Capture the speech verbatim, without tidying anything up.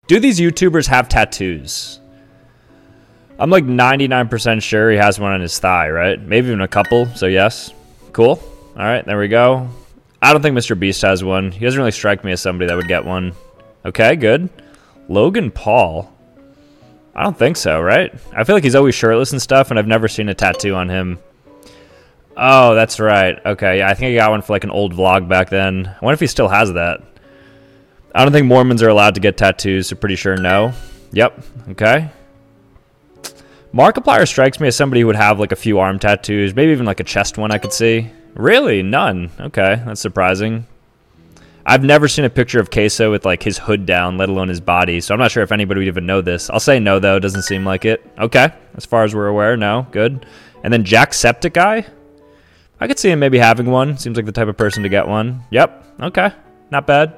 Do these YouTubers have tattoos? I'm like ninety-nine percent sure he has one on his thigh, right? Maybe even a couple, so yes. Cool. All right, there we go. I don't think Mister Beast has one. He doesn't really strike me as somebody that would get one. Okay, good. Logan Paul. I don't think so, right? I feel like he's always shirtless and stuff, and I've never seen a tattoo on him. Oh, that's right. Okay, yeah, I think I got one for like an old vlog back then. I wonder if he still has that. I don't think Mormons are allowed to get tattoos, so pretty sure no. Yep, okay. Markiplier strikes me as somebody who would have like a few arm tattoos, maybe even like a chest one I could see. Really? None? Okay, that's surprising. I've never seen a picture of Queso with like his hood down, let alone his body, so I'm not sure if anybody would even know this. I'll say no, though. Doesn't seem like it. Okay, as far as we're aware, no. Good. And then Jacksepticeye? I could see him maybe having one. Seems like the type of person to get one. Yep, okay. Not bad.